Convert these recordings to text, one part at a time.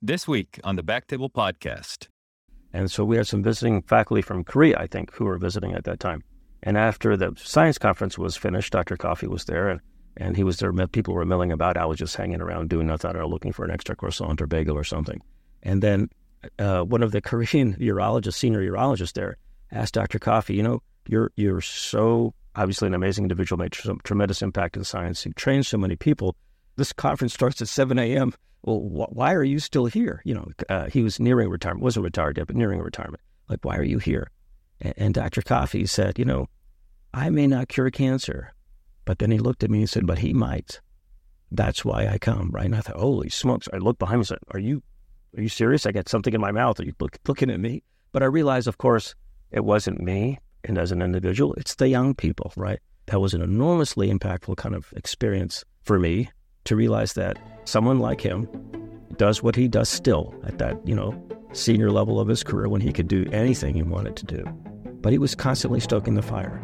This week on the Backtable Podcast. And so we had some visiting faculty from Korea, I think, who were visiting at that time. And after the science conference was finished, Dr. Coffey was there, and he was there. People were milling about. I was just hanging around doing nothing, or looking for an extra croissant or bagel or something. And then one of the Korean urologists, senior urologists there, asked Dr. Coffey, you're so obviously an amazing individual, made some tremendous impact in science. You trained so many people. This conference starts at 7 a.m. Well, why are you still here? He was nearing retirement, wasn't retired yet, but nearing retirement. Like, why are you here? And Dr. Coffey said, I may not cure cancer. But then he looked at me and said, but he might. That's why I come, right? And I thought, holy smokes. I looked behind me and said, are you serious? I got something in my mouth. Are you looking at me? But I realized, of course, it wasn't me. And as an individual, it's the young people, right? That was an enormously impactful kind of experience for me to realize that someone like him does what he does still at that, senior level of his career when he could do anything he wanted to do. But he was constantly stoking the fire.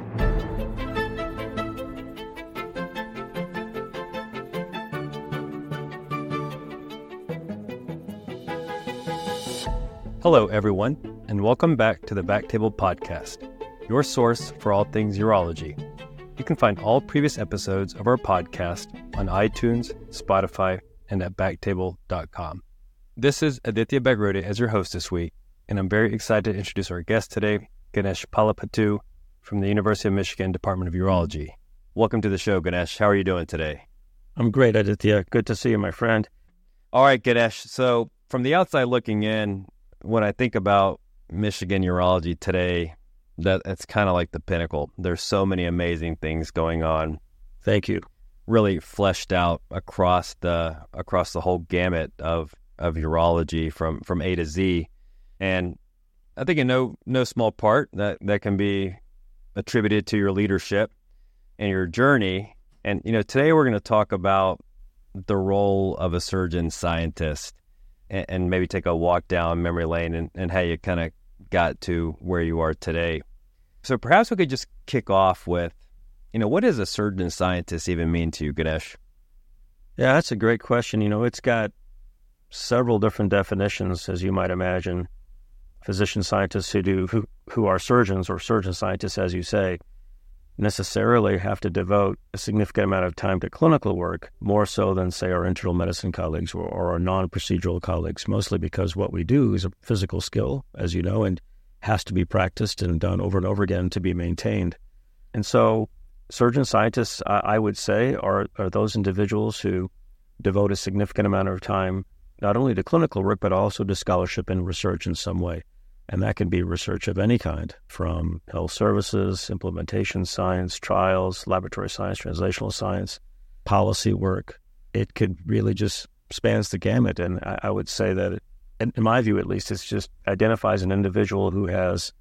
Hello, everyone, and welcome back to the Backtable Podcast, your source for all things urology. You can find all previous episodes of our podcast on iTunes, Spotify, and at backtable.com. This is Aditya Bagrode as your host this week, and I'm very excited to introduce our guest today, Ganesh Palapattu from the University of Michigan Department of Urology. Welcome to the show, Ganesh. How are you doing today? I'm great, Aditya. Good to see you, my friend. All right, Ganesh. So from the outside looking in, when I think about Michigan urology today, that's kind of like the pinnacle. There's so many amazing things going on. Thank you. Really fleshed out across the whole gamut of urology from A to Z. And I think in no small part that can be attributed to your leadership and your journey. And, today we're going to talk about the role of a surgeon scientist and maybe take a walk down memory lane and how you kind of got to where you are today. So perhaps we could just kick off with, what does a surgeon scientist even mean to you, Ganesh? Yeah, that's a great question. It's got several different definitions, as you might imagine. Physician scientists who are surgeons, or surgeon scientists, as you say, necessarily have to devote a significant amount of time to clinical work, more so than, say, our internal medicine colleagues or our non-procedural colleagues, mostly because what we do is a physical skill, as you know, and has to be practiced and done over and over again to be maintained. And so surgeon scientists, I would say, are those individuals who devote a significant amount of time not only to clinical work, but also to scholarship and research in some way. And that can be research of any kind, from health services, implementation science, trials, laboratory science, translational science, policy work. It could really just spans the gamut. And I would say that, in my view at least, it just identifies an individual who has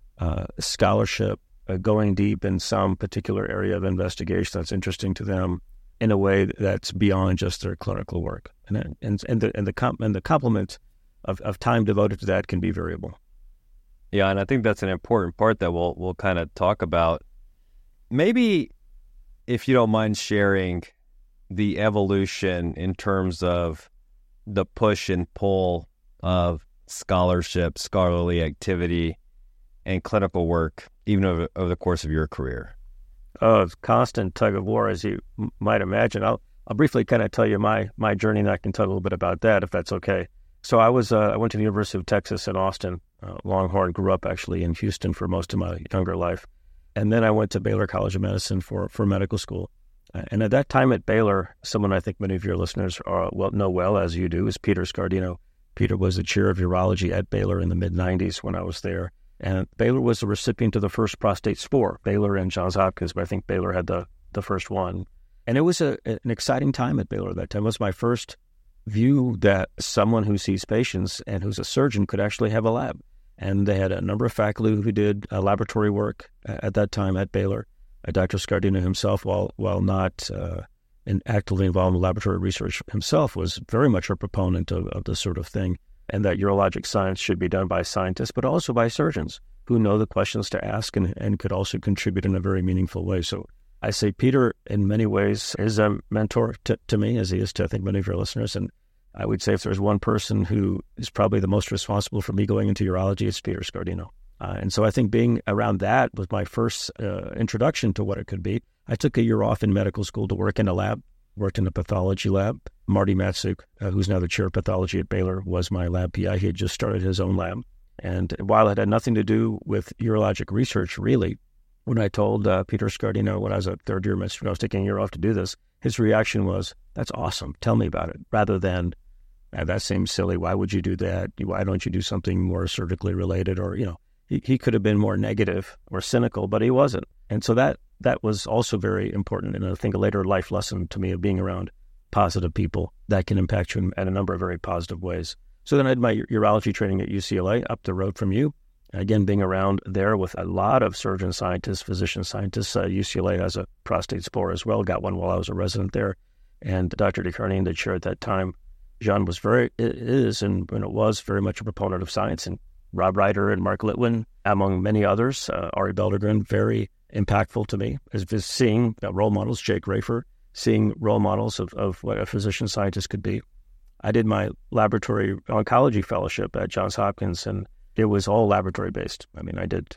scholarship going deep in some particular area of investigation that's interesting to them in a way that's beyond just their clinical work. And the complement of time devoted to that can be variable. Yeah, and I think that's an important part that we'll kind of talk about. Maybe, if you don't mind sharing the evolution in terms of the push and pull of scholarship, scholarly activity, and clinical work, even over the course of your career. Oh, it's constant tug of war, as you might imagine. I'll briefly kind of tell you my journey, and I can tell a little bit about that, if that's okay. So I went to the University of Texas in Austin, Longhorn. Grew up actually in Houston for most of my younger life, and then I went to Baylor College of Medicine for medical school. And at that time at Baylor, someone I think many of your listeners know well, as you do, is Peter Scardino. Peter was the chair of urology at Baylor in the mid-'90s when I was there. And Baylor was the recipient of the first prostate spore, Baylor and Johns Hopkins, but I think Baylor had the first one. And it was an exciting time at Baylor at that time. It was my first view that someone who sees patients and who's a surgeon could actually have a lab. And they had a number of faculty who did laboratory work at that time at Baylor. Dr. Scardino himself, while not actively involved in laboratory research himself, was very much a proponent of this sort of thing, and that urologic science should be done by scientists, but also by surgeons who know the questions to ask and could also contribute in a very meaningful way. So I say Peter, in many ways, is a mentor to me, as he is to, I think, many of your listeners. And I would say if there's one person who is probably the most responsible for me going into urology, it's Peter Scardino. And so I think being around that was my first introduction to what it could be. I took a year off in medical school to work in a lab, worked in a pathology lab. Marty Matsuk, who's now the chair of pathology at Baylor, was my lab PI. He had just started his own lab. And while it had nothing to do with urologic research, really, when I told Peter Scardino when I was a third-year student, I was taking a year off to do this, his reaction was, "That's awesome. Tell me about it," rather than, "That seems silly. Why would you do that? Why don't you do something more surgically related?" Or, he could have been more negative or cynical, but he wasn't. And so that was also very important, and I think a later life lesson to me of being around positive people that can impact you in a number of very positive ways. So then I did my urology training at UCLA up the road from you. Again, being around there with a lot of surgeon scientists, physician scientists. UCLA has a prostate spore as well. Got one while I was a resident there. And Dr. DeCarnian, the chair at that time, John was very much a proponent of science. And Rob Ryder and Mark Litwin, among many others, Ari Beldergren, very impactful to me as seeing role models, Jake Rafer, seeing role models of what a physician scientist could be. I did my laboratory oncology fellowship at Johns Hopkins, and it was all laboratory-based. I mean, I did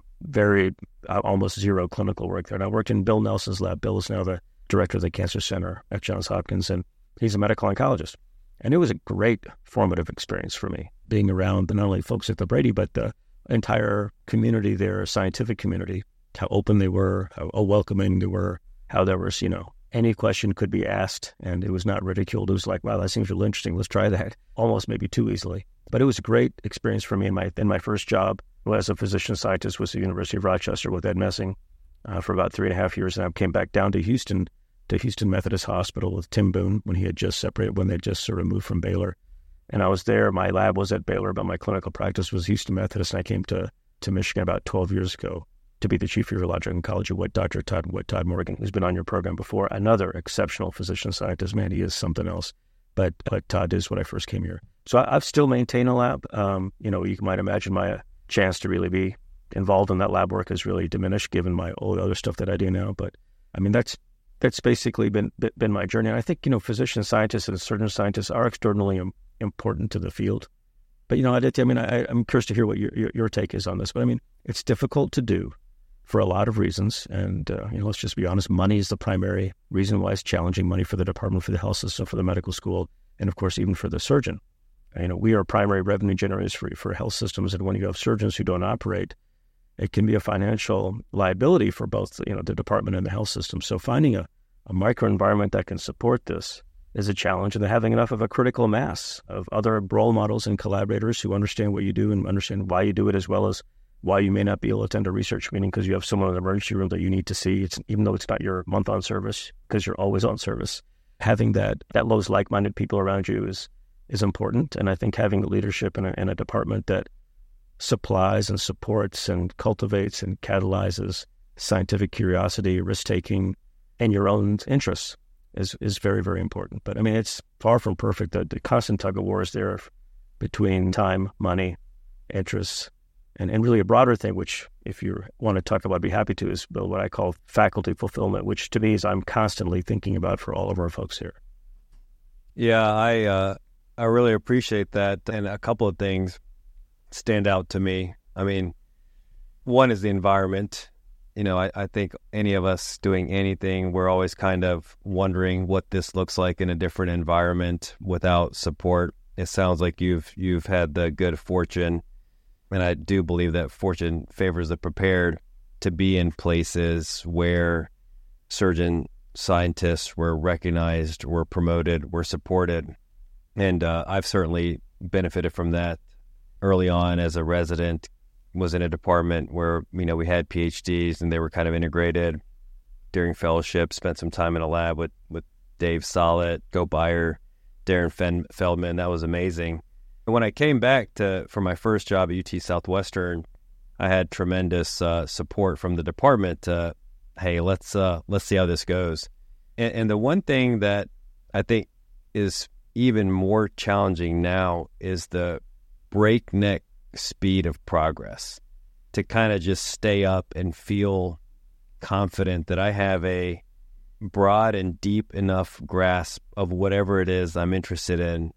almost zero clinical work there. And I worked in Bill Nelson's lab. Bill is now the director of the Cancer Center at Johns Hopkins, and he's a medical oncologist. And it was a great formative experience for me, being around not only folks at the Brady, but the entire community there, scientific community, how open they were, how welcoming they were, how there was, any question could be asked, and it was not ridiculed. It was like, wow, that seems really interesting. Let's try that. Almost maybe too easily. But it was a great experience for me in my first job as a physician scientist was the University of Rochester with Ed Messing for about 3.5 years. And I came back down to Houston Methodist Hospital with Tim Boone when he had just separated, when they just sort of moved from Baylor. And I was there. My lab was at Baylor, but my clinical practice was Houston Methodist. And I came to Michigan about 12 years ago to be the chief of urologic oncology with Dr. Todd Morgan, who's been on your program before. Another exceptional physician scientist. Man, he is something else. But Todd is when I first came here. So I've still maintained a lab. You might imagine my chance to really be involved in that lab work has really diminished given all the other stuff that I do now. But I mean, that's basically been my journey. And I think, physician scientists and surgeon scientists are extraordinarily important to the field. But, I'm curious to hear what your take is on this. But I mean, it's difficult to do for a lot of reasons. And, let's just be honest, money is the primary reason why it's challenging. Money for the department, for the health system, for the medical school, and of course, even for the surgeon. We are primary revenue generators for health systems. And when you have surgeons who don't operate, it can be a financial liability for both, the department and the health system. So finding a microenvironment that can support this is a challenge, and then having enough of a critical mass of other role models and collaborators who understand what you do and understand why you do it, as well as why you may not be able to attend a research meeting because you have someone in the emergency room that you need to see, even though it's not your month on service, because you're always on service. Having those like-minded people around you is important, and I think having the leadership in a department that supplies and supports and cultivates and catalyzes scientific curiosity, risk-taking, and your own interests is very, very important. But I mean, it's far from perfect. The constant tug-of-war is there between time, money, interests, and really a broader thing, which if you want to talk about, I'd be happy to, is what I call faculty fulfillment, which to me is I'm constantly thinking about for all of our folks here. Yeah, I really appreciate that. And a couple of things stand out to me. I mean, one is the environment. I think any of us doing anything, we're always kind of wondering what this looks like in a different environment without support. It sounds like you've had the good fortune, and I do believe that fortune favors the prepared, to be in places where surgeon scientists were recognized, were promoted, were supported. And I've certainly benefited from that early on as a resident. Was in a department where, we had PhDs and they were kind of integrated. During fellowship, spent some time in a lab with Dave Sollett, Go Beyer, Darren Feldman. That was amazing. And when I came back for my first job at UT Southwestern, I had tremendous support from the department. Hey, let's see how this goes. And the one thing that I think is even more challenging now is the breakneck speed of progress, to kind of just stay up and feel confident that I have a broad and deep enough grasp of whatever it is I'm interested in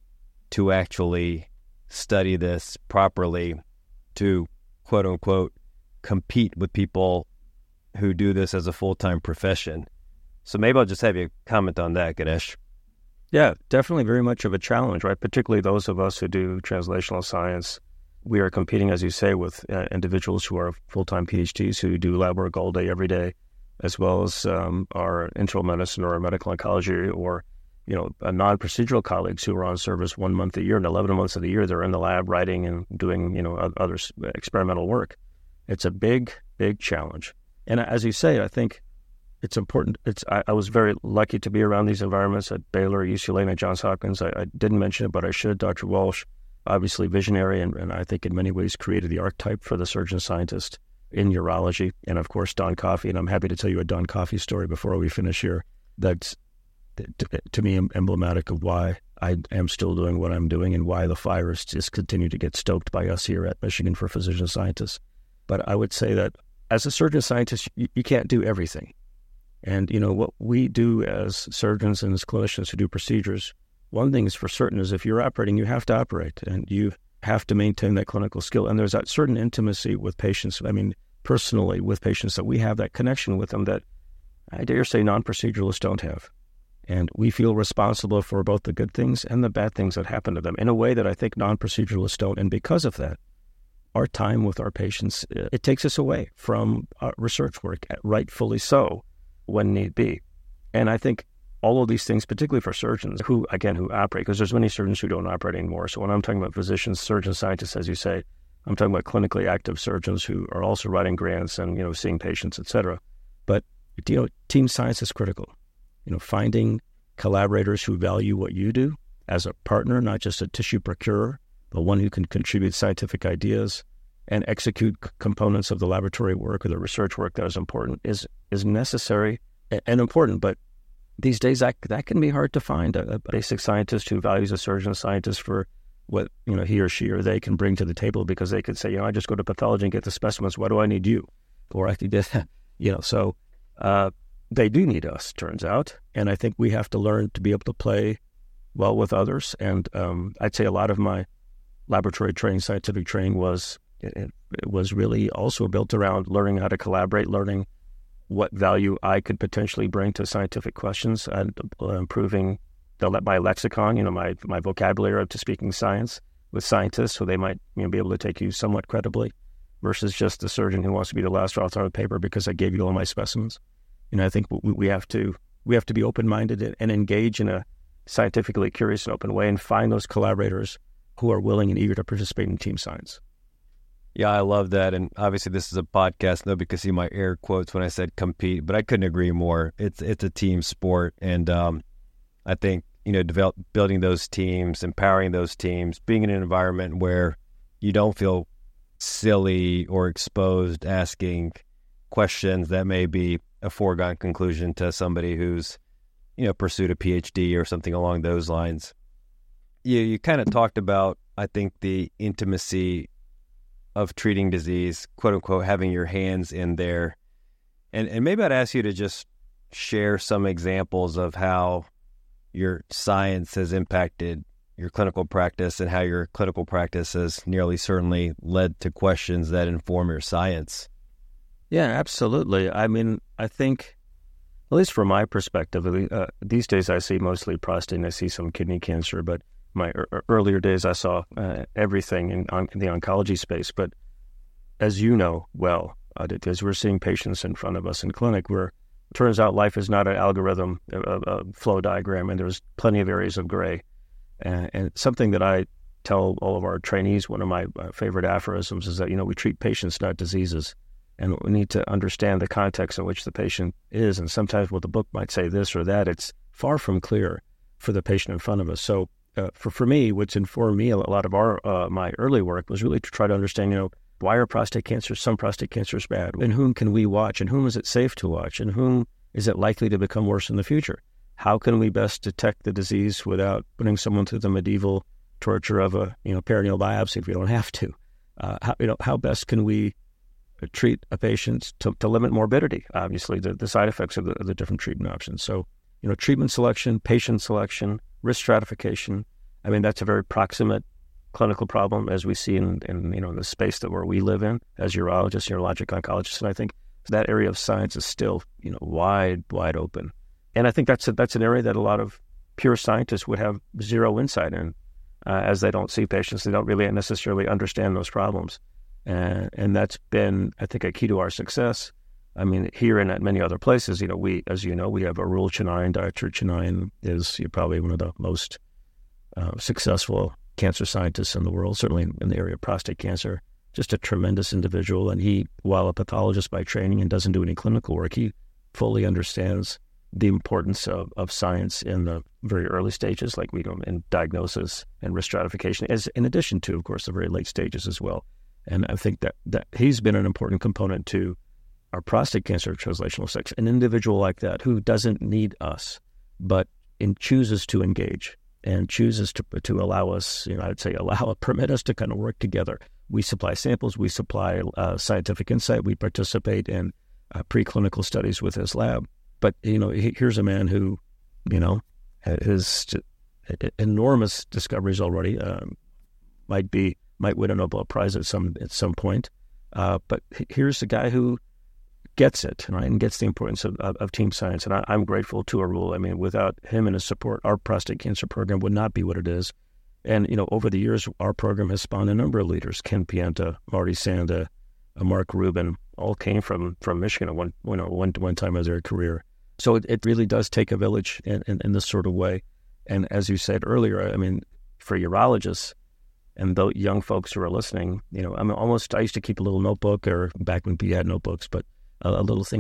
to actually study this properly, to quote unquote compete with people who do this as a full-time profession. So maybe I'll just have you comment on that, Ganesh. Yeah, definitely very much of a challenge, right? Particularly those of us who do translational science. We are competing, as you say, with individuals who are full-time PhDs who do lab work all day, every day, as well as our internal medicine or our medical oncology or, non-procedural colleagues who are on service 1 month a year and 11 months of the year. They're in the lab writing and doing, other experimental work. It's a big, big challenge. And as you say, I think it's important. I was very lucky to be around these environments at Baylor, UCLA, and at Johns Hopkins. I didn't mention it, but I should. Dr. Walsh, obviously visionary, and I think in many ways created the archetype for the surgeon scientist in urology. And of course, Don Coffey. And I'm happy to tell you a Don Coffey story before we finish here. That's, to me, emblematic of why I am still doing what I'm doing and why the fire is just continue to get stoked by us here at Michigan for physician scientists. But I would say that as a surgeon scientist, you can't do everything. And, what we do as surgeons and as clinicians who do procedures, one thing is for certain is if you're operating, you have to operate and you have to maintain that clinical skill. And there's that certain intimacy with patients. I mean, personally with patients that we have that connection with them that I dare say non-proceduralists don't have. And we feel responsible for both the good things and the bad things that happen to them in a way that I think non-proceduralists don't. And because of that, our time with our patients, it takes us away from research work, rightfully so, when need be. And I think all of these things, particularly for surgeons who operate, because there's many surgeons who don't operate anymore. So when I'm talking about physicians, surgeons, scientists, as you say, I'm talking about clinically active surgeons who are also writing grants and, seeing patients, et cetera. But, team science is critical. Finding collaborators who value what you do as a partner, not just a tissue procurer, but one who can contribute scientific ideas and execute components of the laboratory work or the research work that is important is necessary and important. But these days, that can be hard to find. A basic scientist who values a surgeon scientist for what he or she or they can bring to the table, because they could say, I just go to pathology and get the specimens. Why do I need you? Or I could do that. So they do need us, turns out. And I think we have to learn to be able to play well with others. And I'd say a lot of my laboratory training, scientific training was really also built around learning how to collaborate, learning what value I could potentially bring to scientific questions, and improving my lexicon, my vocabulary to speaking science with scientists, so they might be able to take you somewhat credibly, versus just the surgeon who wants to be the last author on the paper because I gave you all my specimens. I think we have to be open-minded and engage in a scientifically curious and open way, and find those collaborators who are willing and eager to participate in team science. Yeah, I love that. And obviously this is a podcast. Nobody can see my air quotes when I said compete, but I couldn't agree more. It's a team sport. And I think, building those teams, empowering those teams, being in an environment where you don't feel silly or exposed asking questions that may be a foregone conclusion to somebody who's, pursued a PhD or something along those lines. You kind of talked about, I think, the intimacy of treating disease, quote unquote, having your hands in there. And maybe I'd ask you to just share some examples of how your science has impacted your clinical practice and how your clinical practice has nearly certainly led to questions that inform your science. Yeah, absolutely. I mean, I think, at least from my perspective, these days I see mostly prostate and I see some kidney cancer, but my earlier days I saw everything in the oncology space. But as you know well, as we're seeing patients in front of us in clinic, where it turns out life is not an algorithm, a flow diagram, and there's plenty of areas of gray. And something that I tell all of our trainees, one of my favorite aphorisms is that, we treat patients, not diseases. And we need to understand the context in which the patient is. And sometimes what the book might say this or that, it's far from clear for the patient in front of us. So for me, what's informed me a lot of my early work was really to try to understand, why are prostate cancers, some prostate cancers bad? And whom can we watch? And whom is it safe to watch? And whom is it likely to become worse in the future? How can we best detect the disease without putting someone through the medieval torture of a peritoneal biopsy if we don't have to? How best can we treat a patient to limit morbidity, obviously, the side effects of the different treatment options. So, treatment selection, patient selection, risk stratification, I mean, that's a very proximate clinical problem, as we see in the space where we live in as urologists, urologic oncologists. And I think that area of science is still, wide open. And I think that's an area that a lot of pure scientists would have zero insight in, as they don't see patients. They don't really necessarily understand those problems. And that's been, I think, a key to our success. I mean, here and at many other places, we have Arul Chennai. Dr. Chennai is probably one of the most successful cancer scientists in the world, certainly in the area of prostate cancer. Just a tremendous individual. And he, while a pathologist by training and doesn't do any clinical work, he fully understands the importance of science in the very early stages, like we do in diagnosis and risk stratification, as in addition to, of course, the very late stages as well. And I think that he's been an important component to our prostate cancer translational section. An individual like that who doesn't need us, but chooses to engage and chooses to allow us, I'd say permit us to kind of work together. We supply samples, we supply scientific insight, we participate in preclinical studies with his lab. But, here's a man who, has enormous discoveries already, might win a Nobel Prize at some point. But here's a guy who gets it, right, and gets the importance of team science. And I'm grateful to Arul. I mean, without him and his support, our prostate cancer program would not be what it is. And, over the years, our program has spawned a number of leaders. Ken Pienta, Marty Sanda, Mark Rubin, all came from Michigan at one time of their career. So it really does take a village in this sort of way. And as you said earlier, I mean, for urologists and those young folks who are listening, I used to keep a little notebook, or back when we had notebooks, but a little thing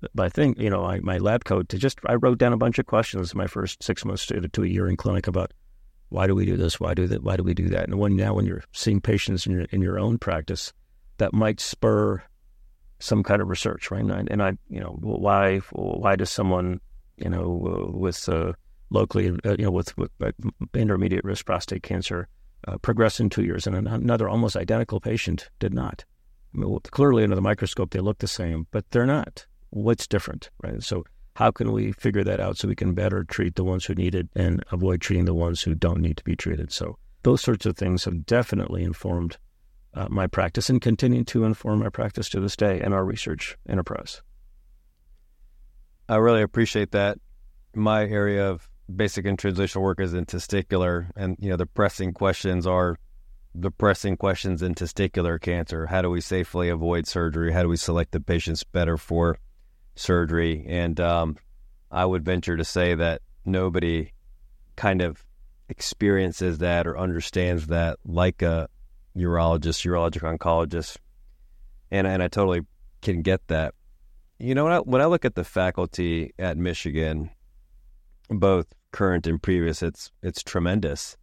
my lab coat I wrote down a bunch of questions my first 6 months to a year in clinic about why do we do this, why do we do that, and when you're seeing patients in your own practice, that might spur some kind of research, right? And why does someone with locally with intermediate risk prostate cancer progress in 2 years, and another almost identical patient did not? I mean, clearly under the microscope they look the same, but they're not. What's different, right? So how can we figure that out so we can better treat the ones who need it and avoid treating the ones who don't need to be treated? So those sorts of things have definitely informed my practice and continue to inform my practice to this day and our research enterprise. I really appreciate that. My area of basic and translational work is in testicular, and the pressing questions in testicular cancer. How do we safely avoid surgery? How do we select the patients better for surgery? And I would venture to say that nobody kind of experiences that or understands that like a urologic oncologist. And I totally can get that. When I look at the faculty at Michigan, both current and previous, it's tremendous.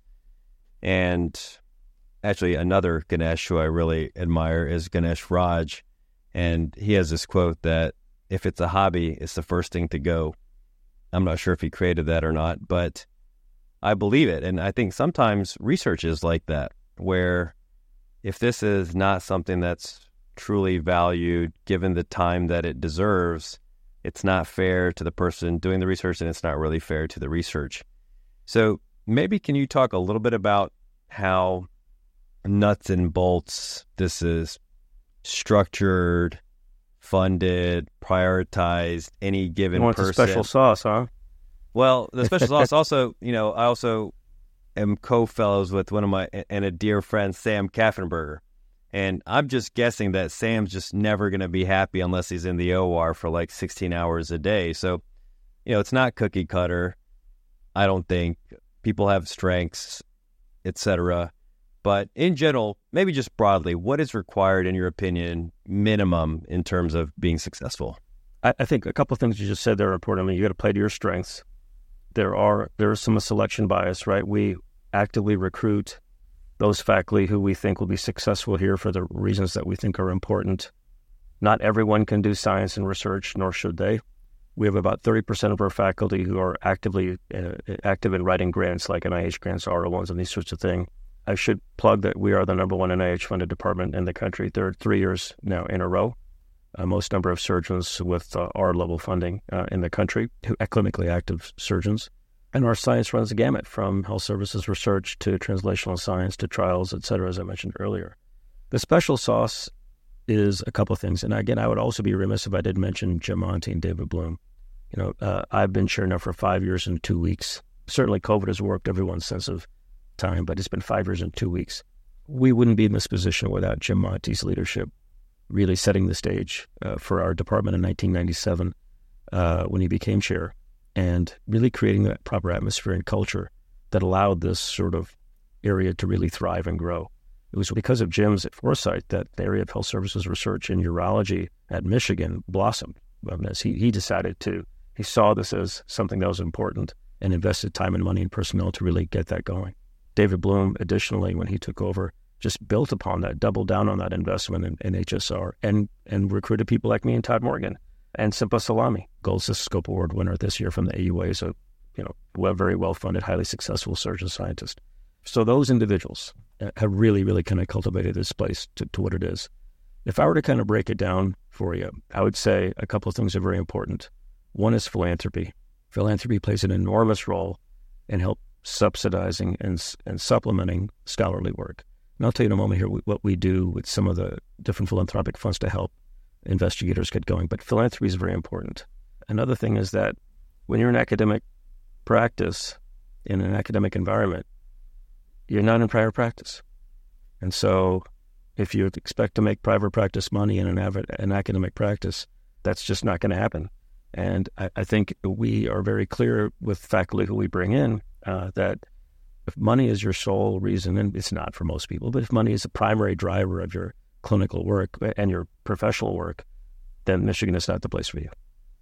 And actually, another Ganesh who I really admire is Ganesh Raj. And he has this quote that if it's a hobby, it's the first thing to go. I'm not sure if he created that or not, but I believe it. And I think sometimes research is like that, where if this is not something that's truly valued, given the time that it deserves, it's not fair to the person doing the research, and it's not really fair to the research. So maybe can you talk a little bit about how nuts and bolts this is structured, funded, prioritized, any given person? The special sauce, huh? Well, the special sauce also, I also am co-fellows with one of my, and a dear friend, Sam Kaffenberger. And I'm just guessing that Sam's just never going to be happy unless he's in the OR for like 16 hours a day. So, it's not cookie cutter. I don't think. People have strengths, etc. But in general, maybe just broadly, what is required, in your opinion, minimum in terms of being successful? I think a couple of things you just said there are important. I mean, you got to play to your strengths. There is some selection bias, right? We actively recruit those faculty who we think will be successful here for the reasons that we think are important. Not everyone can do science and research, nor should they. We have about 30% of our faculty who are active in writing grants like NIH grants, R01s, and these sorts of things. I should plug that we are the number one NIH-funded department in the country. There are 3 years now in a row. Most number of surgeons with R-level funding in the country, clinically active surgeons. And our science runs the gamut from health services research to translational science to trials, et cetera, as I mentioned earlier. The special sauce is a couple of things. And again, I would also be remiss if I didn't mention Jim Monty and David Bloom. I've been chair now for 5 years and 2 weeks. Certainly COVID has worked everyone's sense of time, but it's been 5 years and 2 weeks. We wouldn't be in this position without Jim Monty's leadership, really setting the stage for our department in 1997 when he became chair, and really creating that proper atmosphere and culture that allowed this sort of area to really thrive and grow. It was because of Jim's foresight that the area of health services research in urology at Michigan blossomed. As he saw this as something that was important and invested time and money and personnel to really get that going. David Bloom, additionally, when he took over, just built upon that, doubled down on that investment in HSR and recruited people like me and Todd Morgan and Simpa Salami, Gold Cystoscope Award winner this year from the AUA, so very well-funded, highly successful surgeon scientist. So those individuals have really, really kind of cultivated this place to what it is. If I were to kind of break it down for you, I would say a couple of things are very important. One is philanthropy. Philanthropy plays an enormous role in help subsidizing and supplementing scholarly work. And I'll tell you in a moment here what we do with some of the different philanthropic funds to help investigators get going. But philanthropy is very important. Another thing is that when you're in academic practice, in an academic environment, you're not in private practice. And so if you expect to make private practice money in an academic practice, that's just not going to happen. And I think we are very clear with faculty who we bring in that if money is your sole reason, and it's not for most people, but if money is the primary driver of your clinical work and your professional work, then Michigan is not the place for you.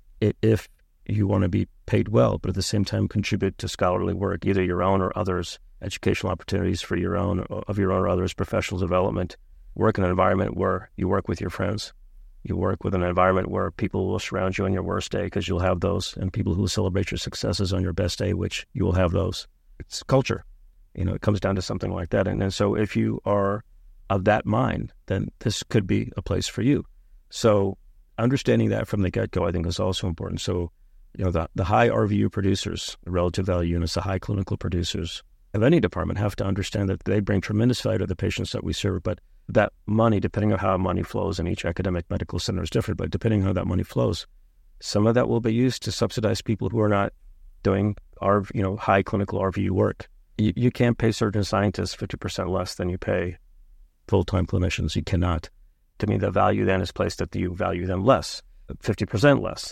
If you want to be paid well, but at the same time contribute to scholarly work, either your own or others, educational opportunities for your own or others, professional development, work in an environment where you work with your friends, you work with an environment where people will surround you on your worst day because you'll have those, and people who will celebrate your successes on your best day, which you will have those. It's culture. It comes down to something like that. And so if you are of that mind, then this could be a place for you. So understanding that from the get-go, I think, is also important. So, the high RVU producers, the relative value units, the high clinical producers of any department have to understand that they bring tremendous value to the patients that we serve, but that money, depending on how money flows in each academic medical center is different, but depending on how that money flows, some of that will be used to subsidize people who are not doing high clinical RVU work. You can't pay surgeon scientists 50% less than you pay full-time clinicians. You cannot. To me, the value then is placed that you value them less, 50% less.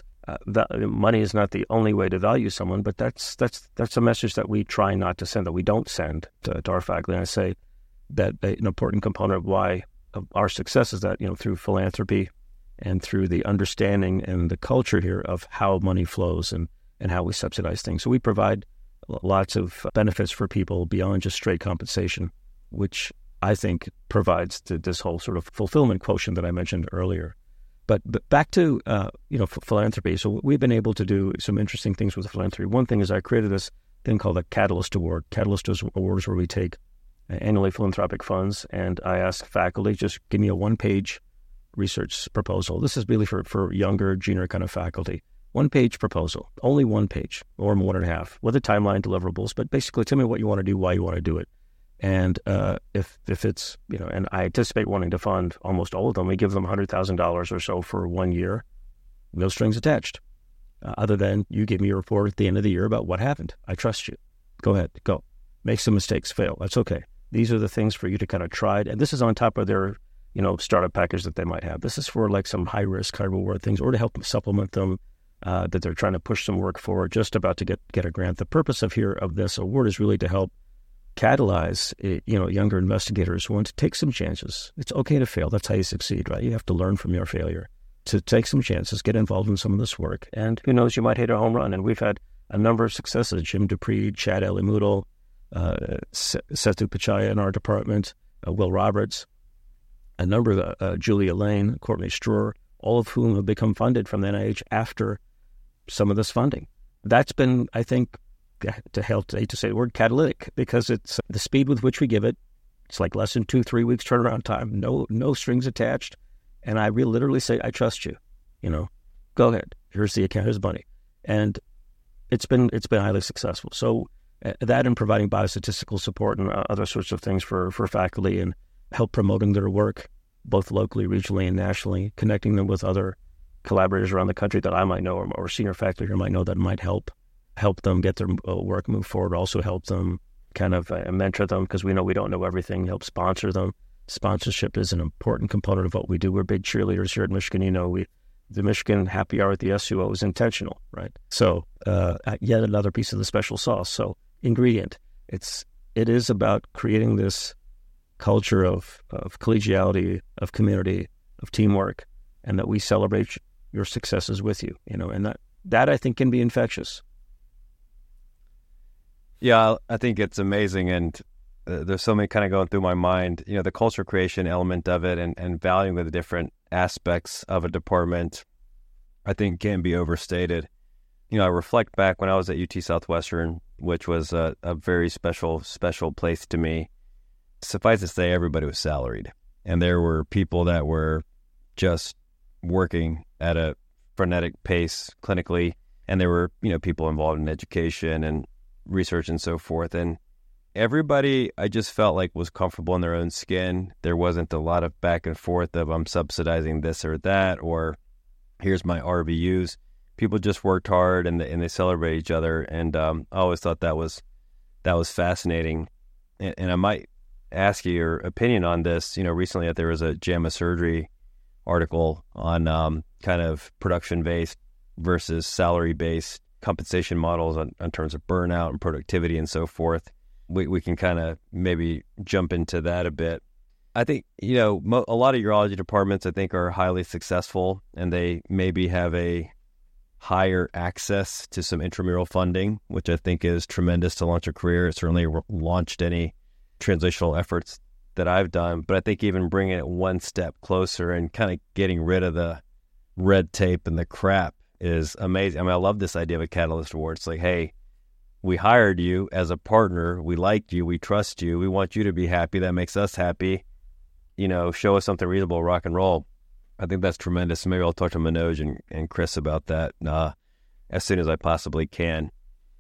Money is not the only way to value someone, but that's a message that we try not to send, that we don't send to our faculty. And I say that an important component of why of our success is that, through philanthropy and through the understanding and the culture here of how money flows and how we subsidize things. So we provide lots of benefits for people beyond just straight compensation, which I think provides this whole sort of fulfillment quotient that I mentioned earlier. But back to, philanthropy. So we've been able to do some interesting things with philanthropy. One thing is I created this thing called the Catalyst Award. Catalyst Award is where we take annually philanthropic funds, and I ask faculty, just give me a one-page research proposal. This is really for younger, junior kind of faculty. One-page proposal, only one page, or 1.5, with a timeline, deliverables, but basically tell me what you want to do, why you want to do it. And if it's, and I anticipate wanting to fund almost all of them, we give them $100,000 or so for 1 year, no strings attached, other than you give me a report at the end of the year about what happened. I trust you. Go ahead, go. Make some mistakes, fail. That's okay. These are the things for you to kind of try. And this is on top of their, startup package that they might have. This is for like some high-risk, high-reward things, or to help them supplement them, that they're trying to push some work forward, just about to get a grant. The purpose of this award is really to help catalyze, younger investigators who want to take some chances. It's okay to fail. That's how you succeed, right? You have to learn from your failure, to take some chances, get involved in some of this work. And who knows, you might hit a home run. And we've had a number of successes. Jim Dupree, Chad Elimuto, Setu Pichaya in our department, Will Roberts, a number of Julia Lane, Courtney Struer, all of whom have become funded from the NIH after some of this funding. That's been, I think, to hate to say the word, catalytic, because it's the speed with which we give it. It's like less than 2-3 weeks turnaround time, no strings attached. And I literally say, I trust you, go ahead. Here's the account, here's the money. And it's been highly successful. So that and providing biostatistical support and other sorts of things for faculty and help promoting their work, both locally, regionally, and nationally, connecting them with other collaborators around the country that I might know or senior faculty here might know that might help them get their work move forward, also help them kind of mentor them because we know we don't know everything, help sponsor them. Sponsorship is an important component of what we do. We're big cheerleaders here at Michigan. You know, the Michigan Happy Hour at the SUO is intentional, right? So yet another piece of the special sauce. So ingredient, it is about creating this culture of collegiality, of community, of teamwork, and that we celebrate your successes with you, you know, and that I think can be infectious. Yeah, I think it's amazing, and there's so many kind of going through my mind. You know, the culture creation element of it and valuing the different aspects of a department, I think can be overstated. You know, I reflect back when I was at UT Southwestern, which was a very special place to me. Suffice to say, everybody was salaried, and there were people that were just working at a frenetic pace clinically, and there were, you know, people involved in education and research and so forth, and everybody I just felt like was comfortable in their own skin. There wasn't a lot of back and forth of I'm subsidizing this or that, or here's my RVUs. People just worked hard and they celebrate each other, and I always thought that was fascinating. And I might ask you your opinion on this. You know, recently there was a JAMA Surgery article on kind of production-based versus salary-based compensation models in terms of burnout and productivity and so forth. We can kind of maybe jump into that a bit. I think, you know, a lot of urology departments, I think, are highly successful, and they maybe have a higher access to some intramural funding, which I think is tremendous to launch a career. It certainly launched any translational efforts that I've done, but I think even bringing it one step closer and kind of getting rid of the red tape and the crap is amazing. I mean, I love this idea of a Catalyst Award. It's like, hey, we hired you as a partner. We like you. We trust you. We want you to be happy. That makes us happy. You know, show us something reasonable, rock and roll. I think that's tremendous. Maybe I'll talk to Manoj and Chris about that as soon as I possibly can.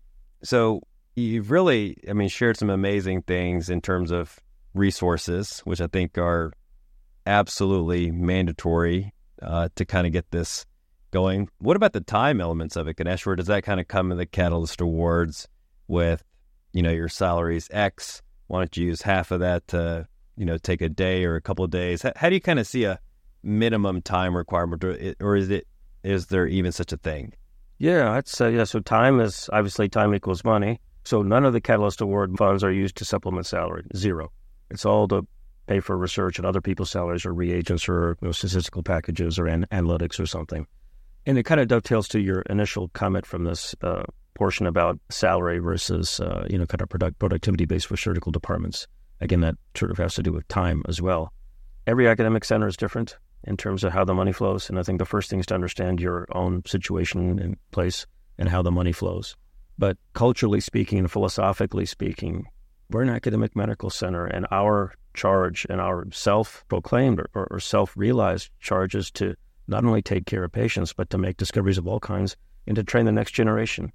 So you've really, I mean, shared some amazing things in terms of resources, which I think are absolutely mandatory to kind of get this going. What about the time elements of it, Ganesh? Where does that kind of come in the Catalyst Awards with, you know, your salary's X? Why don't you use half of that to, you know, take a day or a couple of days? How do you kind of see a minimum time requirement, or is there even such a thing? Yeah, I'd say, so time is, obviously time equals money. So none of the Catalyst Award funds are used to supplement salary, zero. It's all to pay for research and other people's salaries or reagents or, you know, statistical packages or analytics or something. And it kind of dovetails to your initial comment from this portion about salary versus, you know, kind of productivity-based for surgical departments. Again, that sort of has to do with time as well. Every academic center is different in terms of how the money flows. And I think the first thing is to understand your own situation and place and how the money flows. But culturally speaking and philosophically speaking, we're an academic medical center, and our charge and our self-proclaimed or self-realized charge is to not only take care of patients, but to make discoveries of all kinds and to train the next generation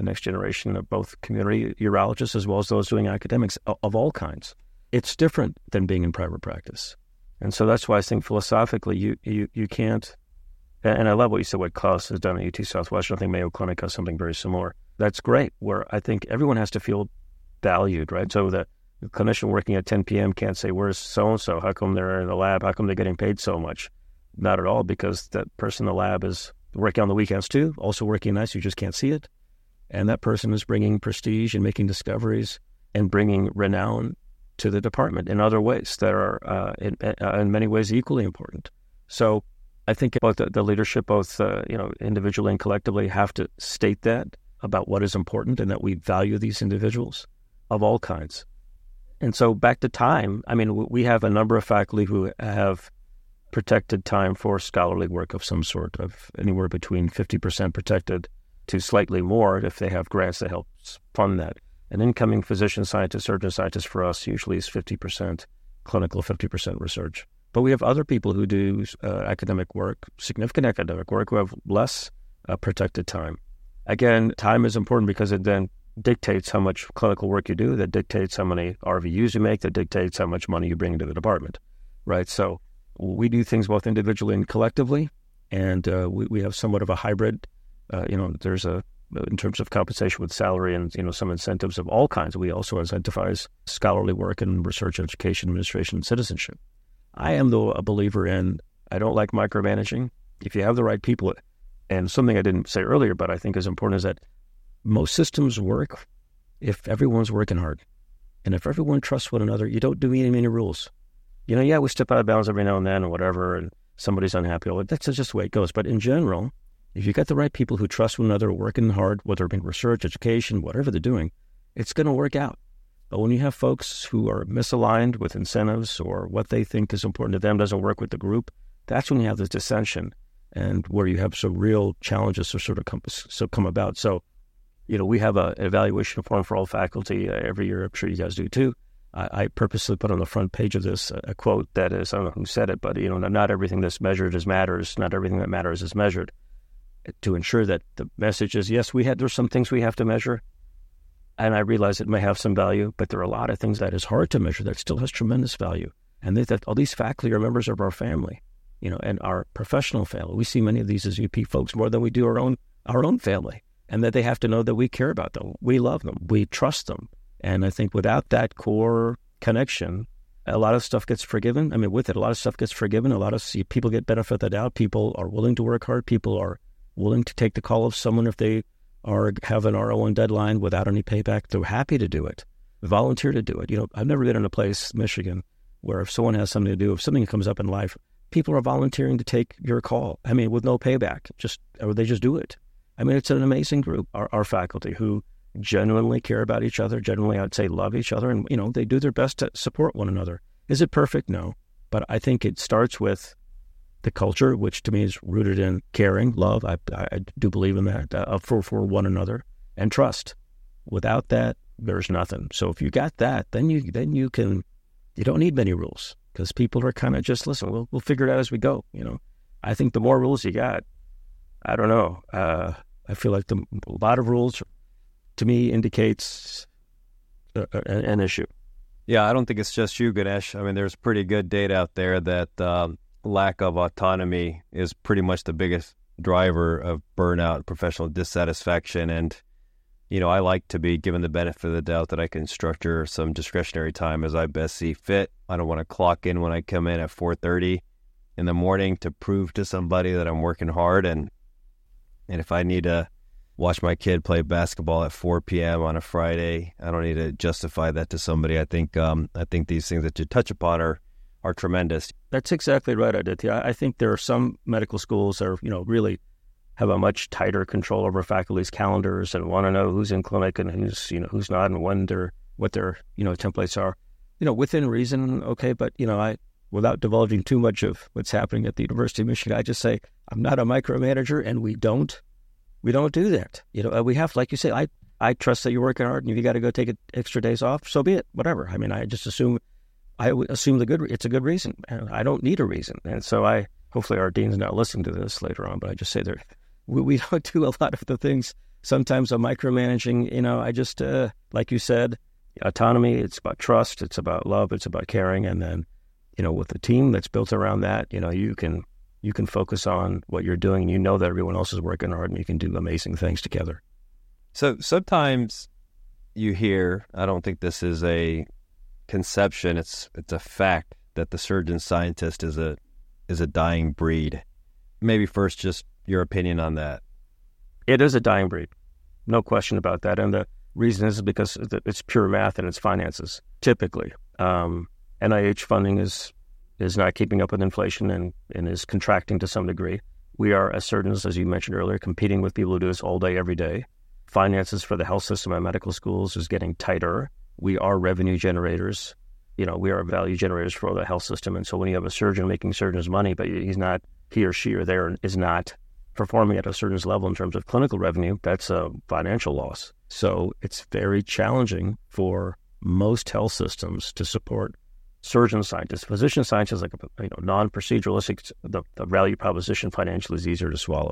of both community urologists as well as those doing academics of all kinds. It's different than being in private practice. And so that's why I think philosophically you can't, and I love what you said, what Klaus has done at UT Southwestern. I think Mayo Clinic has something very similar. That's great, where I think everyone has to feel valued, right? So the clinician working at 10 p.m. can't say, where's so-and-so? How come they're in the lab? How come they're getting paid so much? Not at all, because that person in the lab is working on the weekends too, also working nights, you just can't see it. And that person is bringing prestige and making discoveries and bringing renown to the department in other ways that are in many ways equally important. So I think both the leadership, both individually and collectively, have to state that about what is important and that we value these individuals of all kinds. And so back to time, I mean, we have a number of faculty who have protected time for scholarly work of some sort, of anywhere between 50% protected to slightly more if they have grants that help fund that. An incoming physician scientist, surgeon scientist for us usually is 50% clinical, 50% research. But we have other people who do academic work, significant academic work, who have less protected time. Again, time is important because it then dictates how much clinical work you do, that dictates how many RVUs you make, that dictates how much money you bring into the department, right? So we do things both individually and collectively, and we have somewhat of a hybrid. There's in terms of compensation with salary and, some incentives of all kinds. We also incentivize scholarly work and research, education, administration, and citizenship. I am, though, a believer in, I don't like micromanaging. If you have the right people, and something I didn't say earlier, but I think is important, is that most systems work if everyone's working hard. And if everyone trusts one another, you don't do many rules. We step out of bounds every now and then and whatever, and somebody's unhappy. That's just the way it goes. But in general, if you got the right people who trust one another, working hard, whether it be research, education, whatever they're doing, it's going to work out. But when you have folks who are misaligned with incentives or what they think is important to them doesn't work with the group, that's when you have this dissension and where you have some real challenges to sort of come about. So, we have an evaluation form for all faculty every year. I'm sure you guys do too. I purposely put on the front page of this a quote that is, I don't know who said it, but, not everything that's measured is matters. Not everything that matters is measured. To ensure that the message is, yes, there's some things we have to measure, and I realize it may have some value, but there are a lot of things that is hard to measure that still has tremendous value. And that all these faculty are members of our family, and our professional family. We see many of these as UP folks more than we do our own family, and that they have to know that we care about them, we love them, we trust them. And I think without that core connection, a lot of stuff gets forgiven. I mean, with it, a lot of stuff gets forgiven. A lot of people get benefit of the doubt. People are willing to work hard. People are willing to take the call of someone if they have an R01 deadline without any payback. They're happy to do it, volunteer to do it. I've never been in a place, Michigan, where if someone has something to do, if something comes up in life, people are volunteering to take your call. I mean, with no payback, or they just do it. I mean, it's an amazing group, our faculty, who genuinely care about each other, genuinely, I'd say, love each other, and, they do their best to support one another. Is it perfect? No. But I think it starts with the culture, which to me is rooted in caring, love. I do believe in that, for one another, and trust. Without that, there's nothing. So if you got that, then you don't need many rules, because people are kind of just, listen, we'll figure it out as we go. I think the more rules you got, I don't know. I feel like a lot of rules, to me, indicates an issue. Yeah, I don't think it's just you, Ganesh. I mean, there's pretty good data out there that lack of autonomy is pretty much the biggest driver of burnout and professional dissatisfaction. And, I like to be given the benefit of the doubt that I can structure some discretionary time as I best see fit. I don't want to clock in when I come in at 4:30 in the morning to prove to somebody that I'm working hard. And if I need to watch my kid play basketball at 4 p.m. on a Friday, I don't need to justify that to somebody. I think these things that you touch upon are tremendous. That's exactly right, Aditya. I think there are some medical schools that are, really have a much tighter control over faculty's calendars and want to know who's in clinic and who's not, and what their templates are. Within reason, okay, but I, without divulging too much of what's happening at the University of Michigan, I just say I'm not a micromanager, and we don't do that. We have, like you say, I trust that you're working hard, and if you got to go take extra days off, so be it. Whatever. I mean, I would assume it's a good reason, and I don't need a reason. And so hopefully our dean's not listening to this later on, but I just say we don't do a lot of the things. Sometimes a micromanaging, I just, like you said, autonomy, it's about trust, it's about love, it's about caring. And then, with a team that's built around that, you can focus on what you're doing, and that everyone else is working hard, and you can do amazing things together. So sometimes you hear, I don't think this is a conception, it's a fact, that the surgeon scientist is a dying breed. Maybe first, just your opinion on that. It is a dying breed, no question about that. And the reason is because it's pure math and it's finances. Typically, NIH funding is not keeping up with inflation and is contracting to some degree. We are, as surgeons, as you mentioned earlier, competing with people who do this all day, every day. Finances for the health system and medical schools is getting tighter. We are revenue generators. We are value generators for the health system. And so when you have a surgeon making surgeons money, but he or she is not performing at a surgeon's level in terms of clinical revenue, that's a financial loss. So it's very challenging for most health systems to support surgeon scientists. Physician scientists, like non-proceduralistic, the value proposition financially is easier to swallow.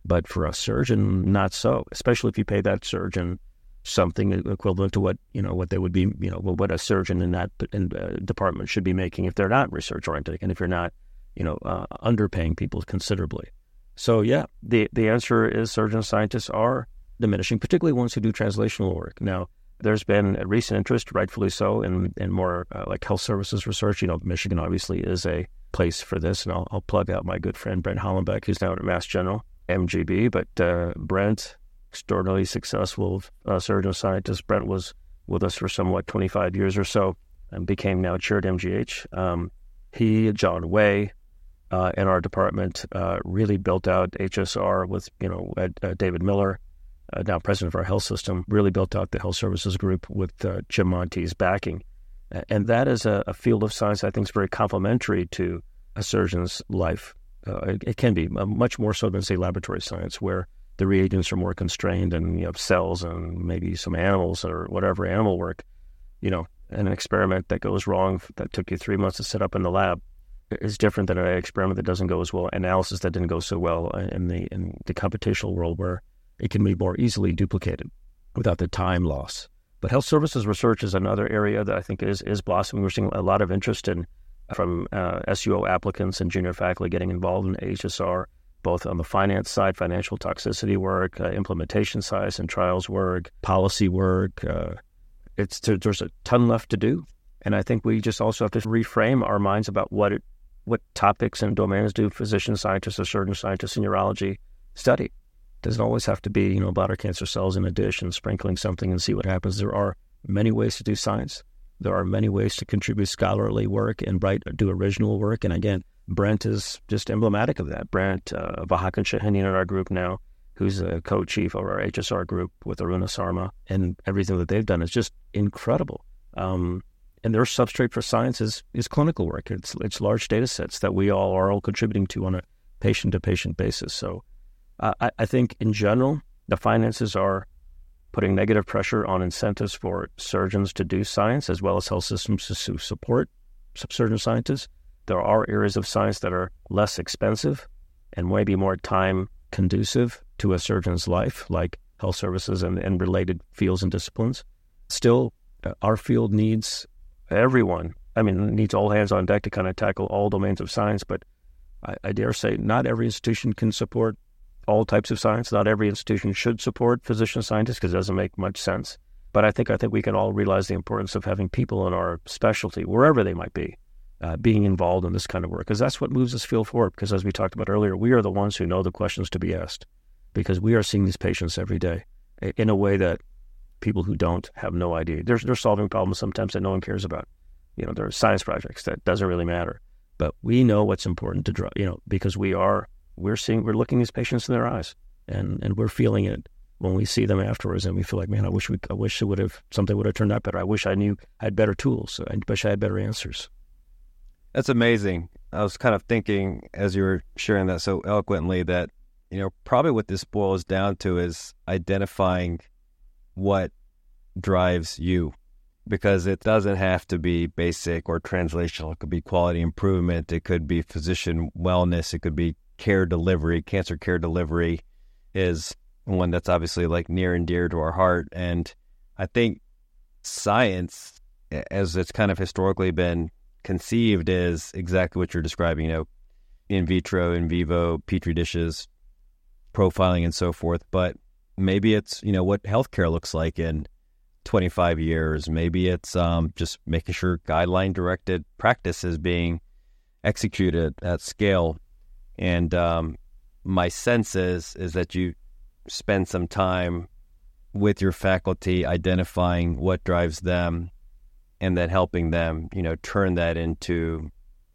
But for a surgeon, not so, especially if you pay that surgeon something equivalent to what they would be, what a surgeon in that department should be making if they're not research oriented and if you're not, underpaying people considerably. So yeah, the answer is surgeon scientists are diminishing, particularly ones who do translational work. Now, there's been a recent interest, rightfully so, in more like health services research. Michigan obviously is a place for this, and I'll plug out my good friend Brent Hollenbeck, who's now at Mass General, MGB. But Brent, extraordinarily successful surgeon scientist. Brent was with us for somewhat 25 years or so and became now chair at MGH. He, John Way, in our department, really built out HSR with, David Miller, now president of our health system, really built out the health services group with Jim Monte's backing. And that is a field of science I think is very complementary to a surgeon's life. It can be much more so than, say, laboratory science, where the reagents are more constrained and you have cells and maybe some animals or whatever animal work, and an experiment that goes wrong that took you 3 months to set up in the lab is different than an experiment that doesn't go as well, analysis that didn't go so well in the computational world where it can be more easily duplicated without the time loss. But health services research is another area that I think is blossoming. We're seeing a lot of interest from SUO applicants and junior faculty getting involved in HSR, both on the finance side, financial toxicity work, implementation science and trials work, policy work. There's a ton left to do. And I think we just also have to reframe our minds about what topics and domains do physician scientists or surgeon scientists in urology study. It doesn't always have to be, bladder cancer cells in a dish and sprinkling something and see what happens. There are many ways to do science. There are many ways to contribute scholarly work and do original work. And again, Brent is just emblematic of that. Brent Vahakan Shahinian in our group now, who's a co-chief of our HSR group with Aruna Sarma, and everything that they've done is just incredible. And their substrate for science is clinical work. It's large data sets that we all are contributing to on a patient-to-patient basis. So I think in general, the finances are putting negative pressure on incentives for surgeons to do science as well as health systems to support surgeon scientists. There are areas of science that are less expensive and maybe more time conducive to a surgeon's life, like health services and related fields and disciplines. Still, our field needs everyone. Needs all hands on deck to kind of tackle all domains of science, but I dare say not every institution can support all types of science. Not every institution should support physician scientists because it doesn't make much sense. But I think we can all realize the importance of having people in our specialty, wherever they might be, being involved in this kind of work, because that's what moves this field forward. Because as we talked about earlier, we are the ones who know the questions to be asked, because we are seeing these patients every day in a way that people who don't have no idea. They're solving problems sometimes that no one cares about. There are science projects that doesn't really matter, but we know what's important to draw. Because we're looking these patients in their eyes, and we're feeling it when we see them afterwards, and we feel like, man, I wish something would have turned out better. I wish I had better tools. I wish I had better answers. That's amazing. I was kind of thinking as you were sharing that so eloquently that, probably what this boils down to is identifying what drives you, because it doesn't have to be basic or translational. It could be quality improvement. It could be physician wellness. It could be care delivery. Cancer care delivery is one that's obviously like near and dear to our heart. And I think science, as it's kind of historically been conceived, is exactly what you're describing, in vitro, in vivo, petri dishes, profiling and so forth. But maybe it's, what healthcare looks like in 25 years. Maybe it's just making sure guideline-directed practice is being executed at scale. And my sense is that you spend some time with your faculty identifying what drives them and then helping them, turn that into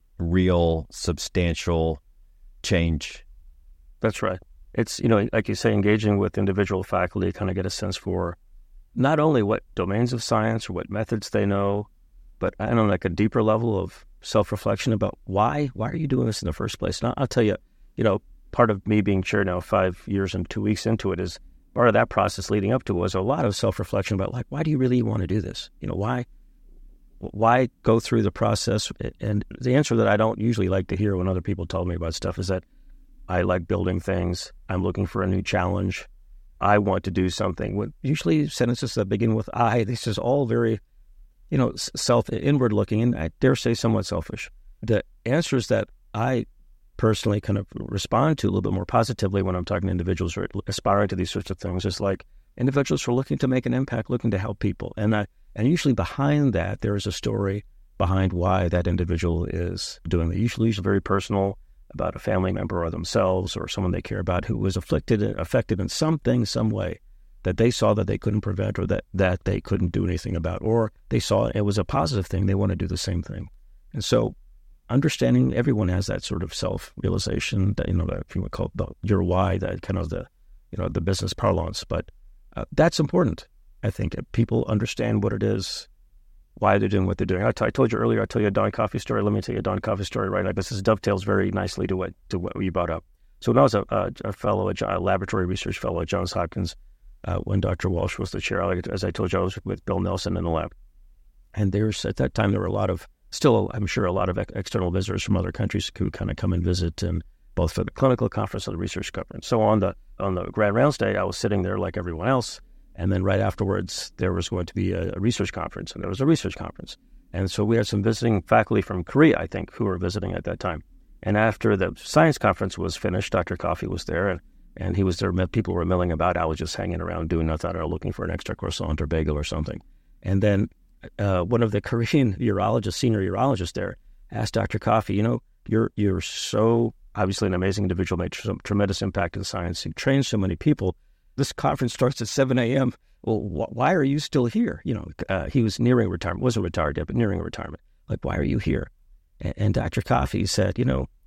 real, substantial change. That's right. It's, like you say, engaging with individual faculty to kind of get a sense for not only what domains of science or what methods they know, but on like a deeper level of self-reflection about why are you doing this in the first place? And I'll tell you, part of me being chair now 5 years and 2 weeks into it is part of that process leading up to it was a lot of self-reflection about like, why do you really want to do this? Why go through the process? And the answer that I don't usually like to hear when other people tell me about stuff is that I like building things. I'm looking for a new challenge. I want to do something. Usually sentences that begin with I, this is all very, inward looking, and I dare say somewhat selfish. The answers that I personally kind of respond to a little bit more positively when I'm talking to individuals who are aspiring to these sorts of things is like individuals who are looking to make an impact, looking to help people. And usually behind that, there is a story behind why that individual is doing it. Usually very personal, about a family member or themselves or someone they care about who was affected in something, some way that they saw that they couldn't prevent or that they couldn't do anything about, or they saw it was a positive thing. They want to do the same thing. And so understanding everyone has that sort of self-realization that, that if you would call it your why, that kind of the business parlance. But that's important. I think if people understand what it is, why they're doing what they're doing. I told you earlier, I'll tell you a Don Coffey story. Let me tell you a Don Coffey story right now. This dovetails very nicely to what you brought up. So when I was a fellow, a laboratory research fellow at Johns Hopkins, when Dr. Walsh was the chair, as I told you, I was with Bill Nelson in the lab. And at that time, there were I'm sure a lot of external visitors from other countries who kind of come and visit, and both for the clinical conference and the research conference. So on the Grand Rounds Day, I was sitting there like everyone else. And then right afterwards, there was going to be a research conference, and there was a research conference. And so we had some visiting faculty from Korea, I think, who were visiting at that time. And after the science conference was finished, Dr. Coffey was there, and he was there. People were milling about. I was just hanging around doing nothing or looking for an extra croissant or bagel or something. And then one of the Korean senior urologists there, asked Dr. Coffey, you're so obviously an amazing individual, made some tremendous impact in science. You trained so many people. This conference starts at 7 a.m. Well, why are you still here? He was nearing retirement, wasn't retired yet, but nearing retirement. Like, why are you here? And Dr. Coffey said,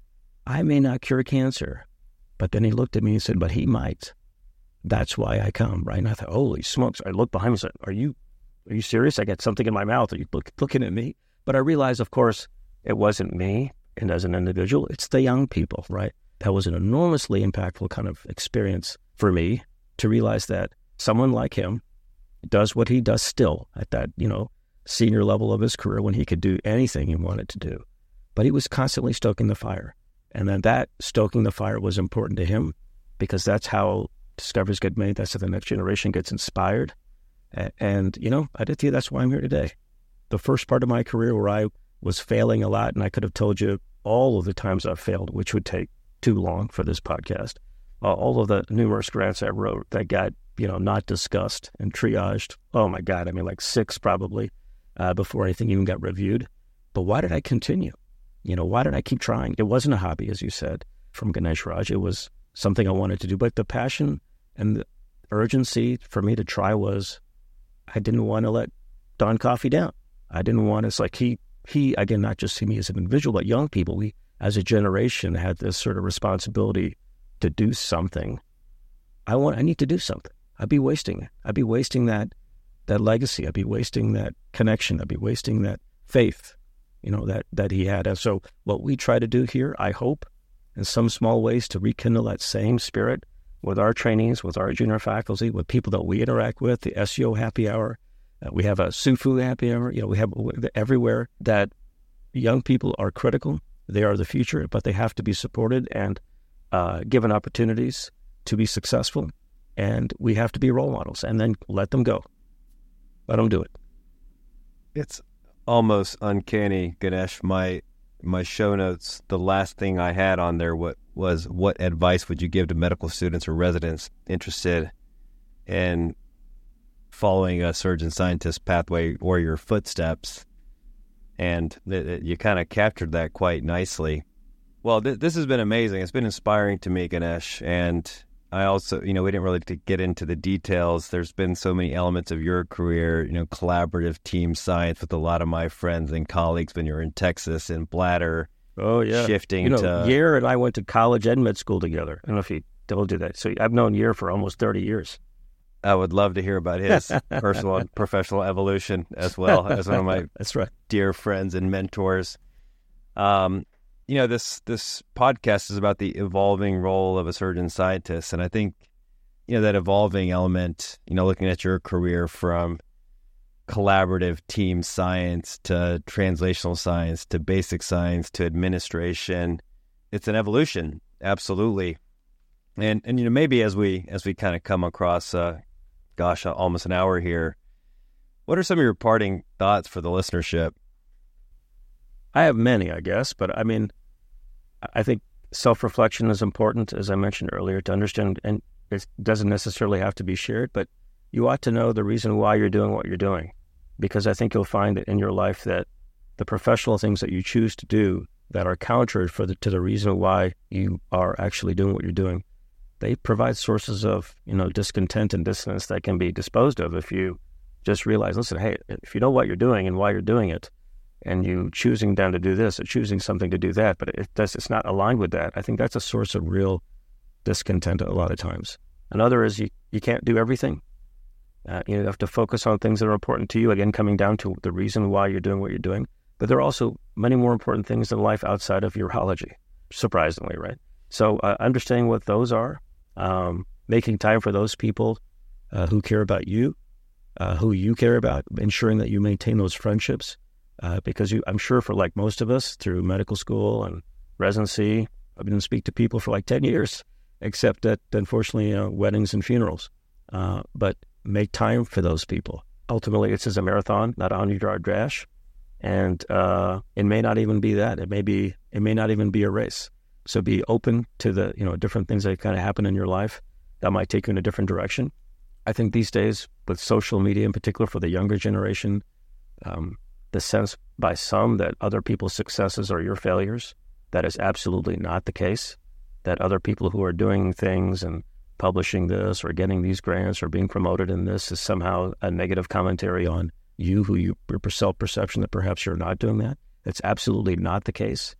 I may not cure cancer. But then he looked at me and said, but he might. That's why I come, right? And I thought, holy smokes. I looked behind me and said, are you serious? I got something in my mouth. Are you looking at me? But I realized, of course, it wasn't me. And as an individual, it's the young people, right? That was an enormously impactful kind of experience for me, to realize that someone like him does what he does still at that, senior level of his career when he could do anything he wanted to do. But he was constantly stoking the fire. And then that stoking the fire was important to him because that's how discoveries get made. That's how the next generation gets inspired. And I did tell you that's why I'm here today. The first part of my career where I was failing a lot, and I could have told you all of the times I've failed, which would take too long for this podcast. All of the numerous grants I wrote that got, not discussed and triaged. Oh my God. I mean, like 6 probably before anything even got reviewed. But why did I continue? Why did I keep trying? It wasn't a hobby, as you said, from Ganesh Raj. It was something I wanted to do. But the passion and the urgency for me to try was, I didn't want to let Don Coffey down. I didn't want to, it's like he again, not just see me as an individual, but young people, we as a generation had this sort of responsibility to do something. I need to do something. I'd be wasting that legacy. I'd be wasting that connection. I'd be wasting that faith, that he had. And so what we try to do here, I hope, in some small ways to rekindle that same spirit with our trainees, with our junior faculty, with people that we interact with, the SEO happy hour. We have a Sufu happy hour. We have everywhere that young people are critical. They are the future, but they have to be supported and given opportunities to be successful, and we have to be role models, and then let them go. Let them do it. It's almost uncanny, Ganesh. My show notes, the last thing I had on there was what advice would you give to medical students or residents interested in following a surgeon scientist pathway or your footsteps? And you kind of captured that quite nicely. Well, this has been amazing. It's been inspiring to me, Ganesh. And I also, we didn't really get into the details. There's been so many elements of your career, collaborative team science with a lot of my friends and colleagues when you're in Texas and Bladder. Oh, yeah. Shifting to... Yair and I went to college and med school together. I don't know if he told you that. So I've known Yair for almost 30 years. I would love to hear about his personal and professional evolution as well as one of my That's right. dear friends and mentors. This podcast is about the evolving role of a surgeon scientist. And I think, that evolving element, looking at your career from collaborative team science to translational science to basic science to administration, it's an evolution. Absolutely. And maybe as we kind of come across, almost an hour here, what are some of your parting thoughts for the listenership? I have many, I guess, but I mean, I think self-reflection is important, as I mentioned earlier, to understand, and it doesn't necessarily have to be shared, but you ought to know the reason why you're doing what you're doing, because I think you'll find that in your life that the professional things that you choose to do that are counter to the reason why you are actually doing what you're doing, they provide sources of, discontent and dissonance that can be disposed of if you just realize, listen, hey, if you know what you're doing and why you're doing it, and you choosing down to do this or choosing something to do that, but it's not aligned with that, I think that's a source of real discontent a lot of times. Another is you can't do everything. You have to focus on things that are important to you, again, coming down to the reason why you're doing what you're doing. But there are also many more important things in life outside of urology, surprisingly, right? So understanding what those are, making time for those people who care about you, who you care about, ensuring that you maintain those friendships, because I'm sure for like most of us through medical school and residency, I've been to speak to people for like 10 years, except at, unfortunately, weddings and funerals. But make time for those people. Ultimately, it's a marathon, not a 100-yard dash. And it may not even be that. It may not even be a race. So be open to the, different things that kind of happen in your life that might take you in a different direction. I think these days, with social media in particular for the younger generation, the sense by some that other people's successes are your failures, that is absolutely not the case. That other people who are doing things and publishing this or getting these grants or being promoted in this is somehow a negative commentary on you, your self-perception that perhaps you're not doing that. That's absolutely not the case.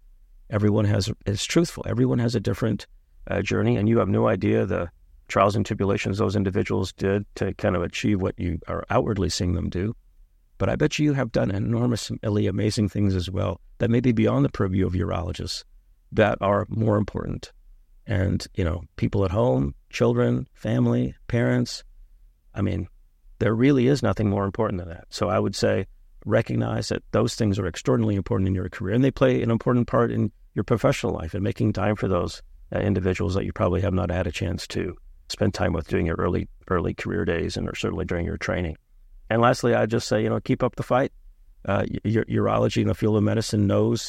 It's truthful. Everyone has a different journey, and you have no idea the trials and tribulations those individuals did to kind of achieve what you are outwardly seeing them do. But I bet you have done enormously amazing things as well that may be beyond the purview of urologists that are more important. And, people at home, children, family, parents, I mean, there really is nothing more important than that. So I would say recognize that those things are extraordinarily important in your career, and they play an important part in your professional life and making time for those individuals that you probably have not had a chance to spend time with during your early career days and or certainly during your training. And lastly, I'd just say, keep up the fight. Urology in the field of medicine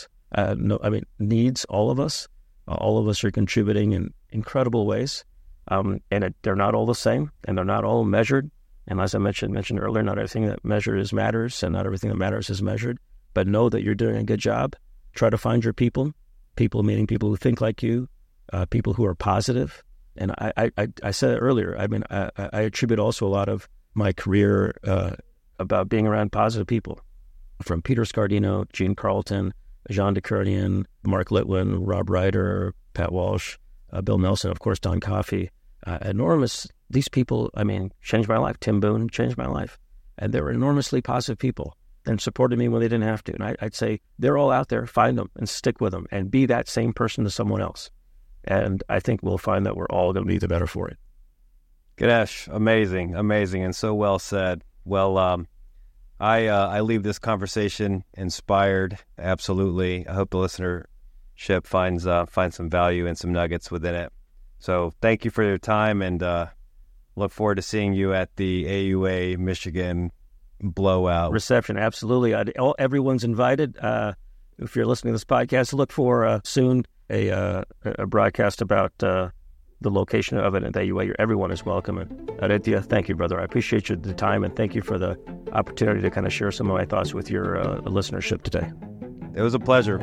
needs all of us. All of us are contributing in incredible ways, and they're not all the same, and they're not all measured. And as I mentioned earlier, not everything that matters, and not everything that matters is measured. But know that you're doing a good job. Try to find your people meaning people who think like you, people who are positive. And I said it earlier. I mean, I attribute also a lot of my career about being around positive people, from Peter Scardino, Gene Carlton, Jean DeCurdian, Mark Litwin, Rob Ryder, Pat Walsh, Bill Nelson, of course, Don Coffey. These people, changed my life. Tim Boone changed my life. And they were enormously positive people and supported me when they didn't have to. And I'd say they're all out there. Find them and stick with them and be that same person to someone else. And I think we'll find that we're all going to be the better for it. Ganesh, amazing, and so well said. Well, I leave this conversation inspired. Absolutely. I hope the listenership finds some value and some nuggets within it. So thank you for your time, and look forward to seeing you at the AUA Michigan blowout reception. Absolutely. Everyone's invited. If you're listening to this podcast, look for soon a broadcast about the location of it at AUA. Everyone is welcome. And Aditya, thank you, brother. I appreciate the time, and thank you for the opportunity to kind of share some of my thoughts with your listenership today. It was a pleasure.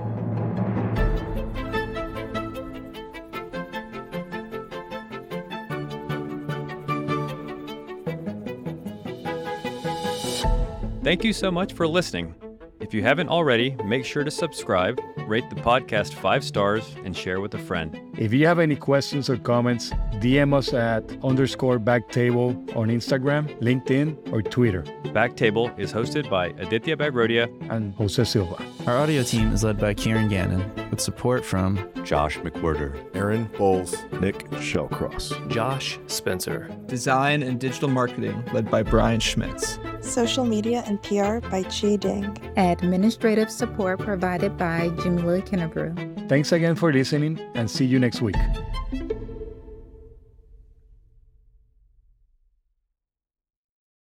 Thank you so much for listening. If you haven't already, make sure to subscribe, rate the podcast 5 stars, and share with a friend. If you have any questions or comments, DM us at _backtable on Instagram, LinkedIn, or Twitter. Backtable is hosted by Aditya Bagrodia and Jose Silva. Our audio team is led by Kieran Gannon, with support from Josh McWhirter, Aaron Bowles, Nick Shellcross, Josh Spencer. Design and digital marketing led by Brian Schmitz. Social media and PR by Chi Ding. Administrative support provided by Jamila Kennebrew. Thanks again for listening, and see you next week.